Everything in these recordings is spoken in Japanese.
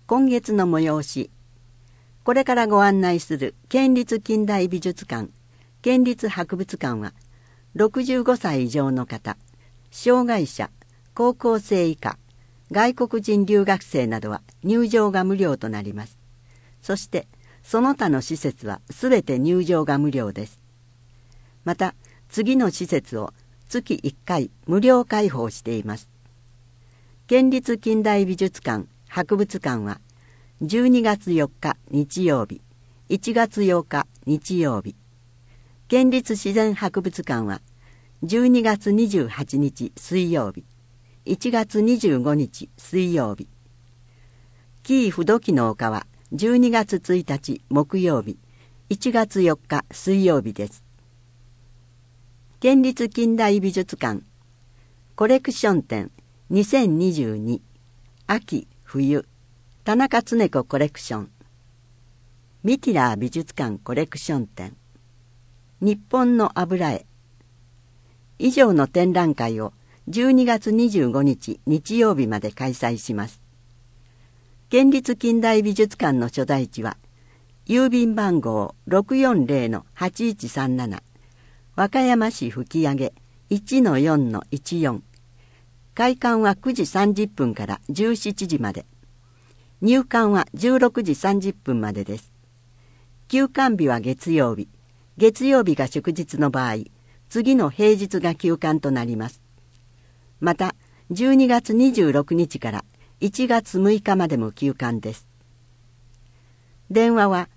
今月の催し。これからご案内する県立近代美術館、県立博物館は、65歳以上の方、障害者、高校生以下、外国人留学生などは入場が無料となります。そして、その他の施設はすべて入場が無料です。また、次の施設を月1回無料開放しています。県立近代美術館・博物館は12月4日日曜日、1月8日日曜日。県立自然博物館は12月28日水曜日、1月25日水曜日。紀伊不土記の丘は12月1日木曜日、1月4日水曜日です。県立近代美術館コレクション展2022秋冬田中恒子コレクション、ミティラー美術館コレクション展、日本の油絵以上の展覧会を12月25日日曜日まで開催します。県立近代美術館の所在地は郵便番号 640-8137 和歌山市吹上 1-4-14。開館は9時30分から17時まで。入館は16時30分までです。休館日は月曜日。月曜日が祝日の場合、次の平日が休館となります。また、12月26日から1月6日までも休館です。電話は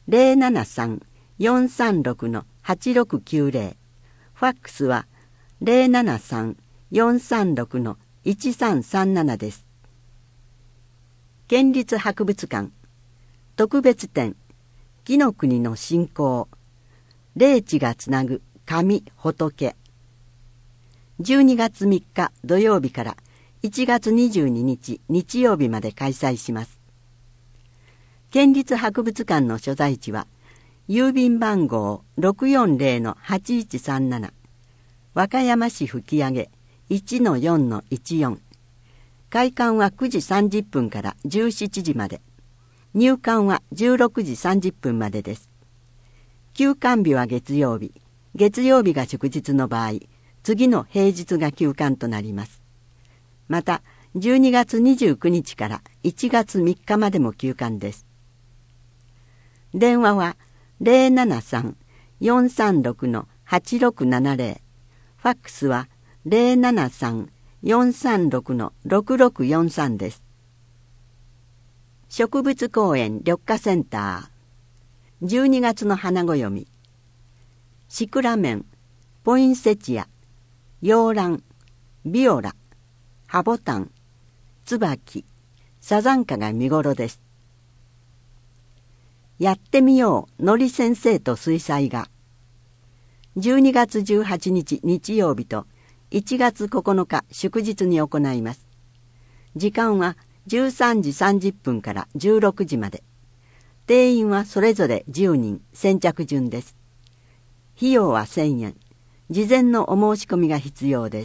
073-436-8690。ファックスは 073-436-1337 です。県立博物館特別展紀の国の信仰霊地がつなぐ神仏、12月3日土曜日から1月22日日曜日まで開催します。県立博物館の所在地は郵便番号 640-8137 和歌山市吹上 1-4-14。開館は9時30分から17時まで。入館は16時30分までです。休館日は月曜日。月曜日が祝日の場合、次の平日が休館となります。また、12月29日から1月3日までも休館です。電話は 073-436-8670。ファックスは 073-436-6643 です。植物公園緑化センター12月の花暦、シクラメン、ポインセチア、洋蘭、ビオラ、ハボタン、ツバキ、サザンカが見頃です。やってみようのり先生と水彩画12月18日日曜日と1月9日祝日に行います。時間は13時30分から16時まで。定員はそれぞれ10人、先着順です。費用は1000円。事前のお申し込みが必要です。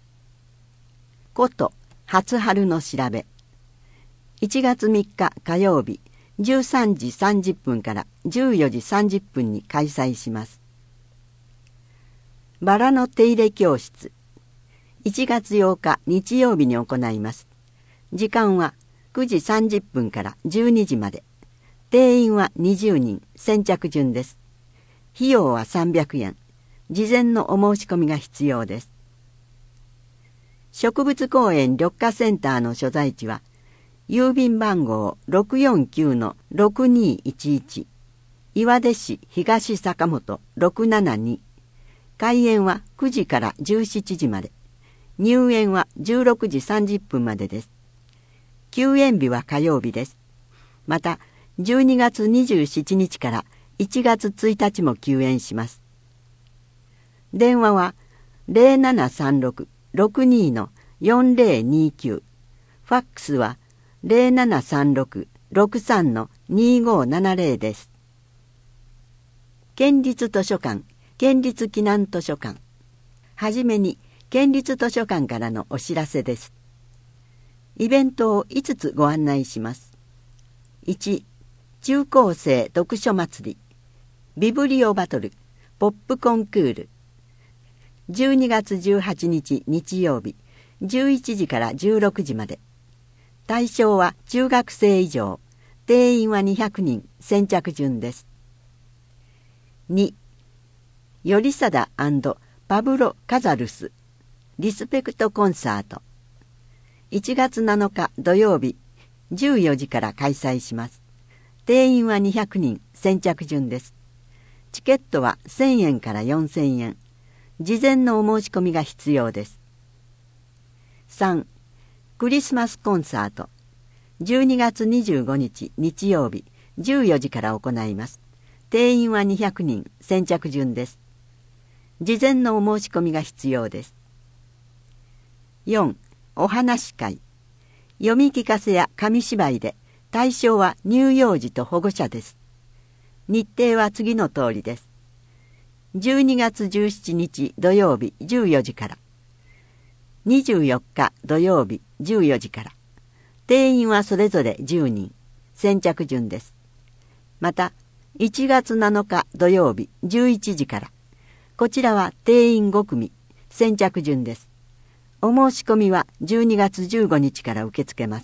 こと初春の調べ1月3日火曜日13時30分から14時30分に開催します。バラの手入れ教室1月8日日曜日に行います。時間は9時30分から12時まで。定員は20人、先着順です。費用は300円。事前のお申し込みが必要です。植物公園緑化センターの所在地は郵便番号 649-6211 岩出市東坂本672。開園は9時から17時まで。入園は16時30分までです。休園日は火曜日です。また、12月27日から1月1日も休園します。電話は 0736-62-4029。ファックスは 0736-63-2570 です。県立図書館、県立避難図書館。はじめに、県立図書館からのお知らせです。イベントを5つご案内します。 1、中高生読書祭り、ビブリオバトル、ポップコンクール。12月18日日曜日、11時から16時まで。対象は中学生以上、定員は200人、先着順です。2、頼貞&パブロ・カザルス、リスペクトコンサート。1月7日土曜日、14時から開催します。定員は200人、先着順です。チケットは1000円から4000円。事前のお申し込みが必要です。3、クリスマスコンサート。12月25日日曜日、14時から行います。定員は200人、先着順です。事前のお申し込みが必要です。4、お話会。読み聞かせや紙芝居で、対象は乳幼児と保護者です。日程は次の通りです。12月17日土曜日14時から。24日土曜日14時から。定員はそれぞれ10人。先着順です。また、1月7日土曜日11時から。こちらは定員5組。先着順です。お申し込みは12月15日から受け付けます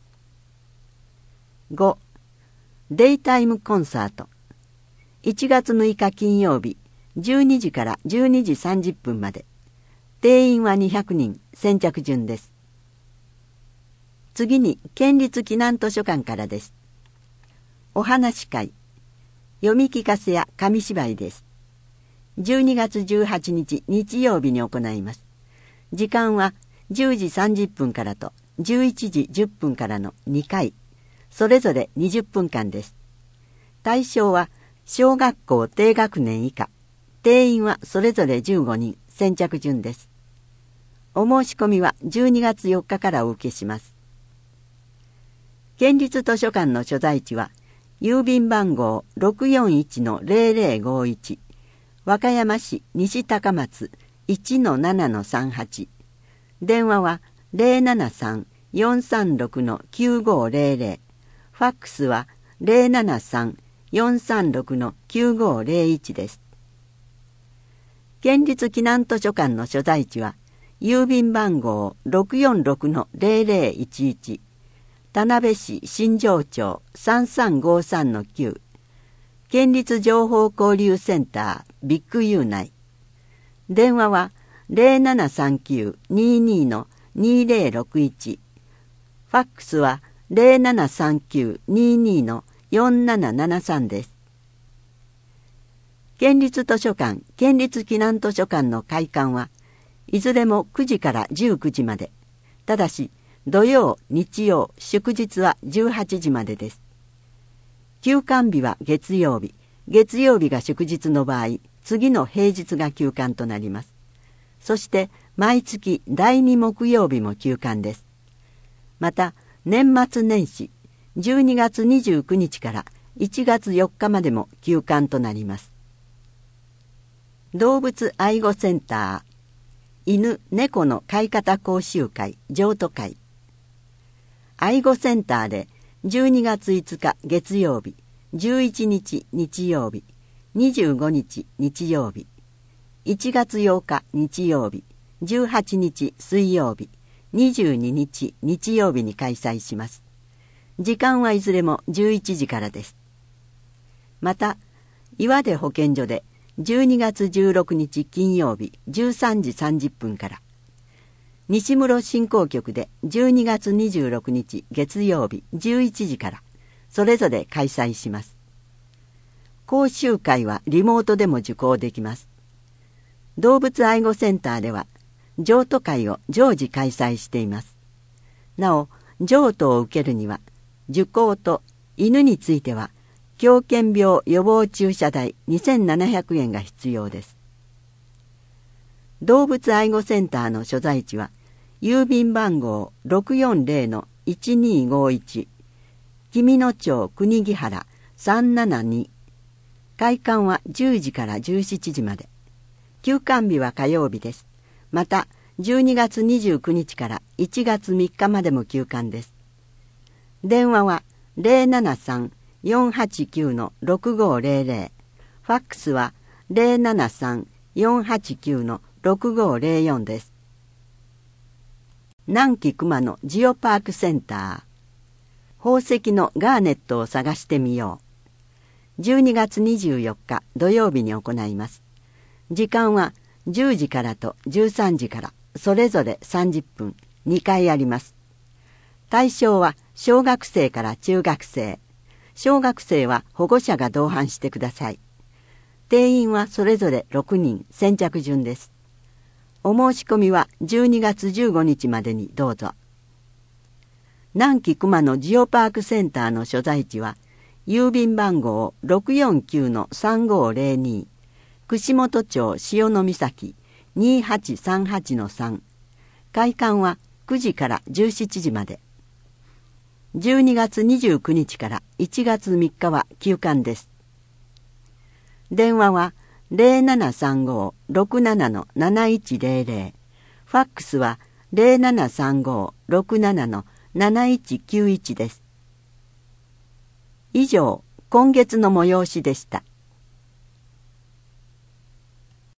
。5、デイタイムコンサート。1月6日金曜日、12時から12時30分まで。定員は200人、先着順です。次に、県立岐南図書館からです。お話会。読み聞かせや紙芝居です。12月18日日曜日に行います。時間は10時30分からと11時10分からの2回、それぞれ20分間です。対象は小学校低学年以下、定員はそれぞれ15人、先着順です。お申し込みは12月4日からお受けします。県立図書館の所在地は、郵便番号 641-0051、和歌山市西高松 1-7-38、電話は 073-436-9500、ファックスは 073-436-9501 です。県立岐南図書館の所在地は、郵便番号 646-0011、田辺市新庄町 3353-9、県立情報交流センタービッグユー内。電話は 0739-22-2061、ファックスは 0739-22-4773 です。県立図書館、県立岐南図書館の開館はいずれも9時から19時まで。ただし、土曜、日曜、祝日は18時までです。休館日は月曜日。月曜日が祝日の場合、次の平日が休館となります。そして、毎月第2木曜日も休館です。また、年末年始、12月29日から1月4日までも休館となります。動物愛護センター、犬・猫の飼い方講習会、譲渡会。愛護センターで12月5日月曜日、11日日曜日、25日日曜日、1月8日日曜日、18日水曜日、22日日曜日に開催します。時間はいずれも11時からです。また、岩出保健所で12月16日金曜日13時30分から、西室振興局で12月26日月曜日11時から、それぞれ開催します。講習会はリモートでも受講できます。動物愛護センターでは、譲渡会を常時開催しています。なお、譲渡を受けるには、受講と犬については、狂犬病予防注射代2700円が必要です。動物愛護センターの所在地は、郵便番号 640-1251、紀美野町国木原372。開館は10時から17時まで。休館日は火曜日です。また、12月29日から1月3日までも休館です。電話は 073-489-6500、ファックスは073-489-6504です。南紀熊野ジオパークセンター。宝石のガーネットを探してみよう。12月24日土曜日に行います。時間は10時からと13時から、それぞれ30分、2回あります。対象は小学生から中学生。小学生は保護者が同伴してください。定員はそれぞれ6人、先着順です。お申し込みは12月15日までにどうぞ。南紀熊野ジオパークセンターの所在地は、郵便番号 649-3502、串本町潮岬 2838-3。開館は9時から17時まで。12月29日から1月3日は休館です。電話は 0735-67-7100、ファックスは 0735-67-7191 です。以上、今月の催しでした。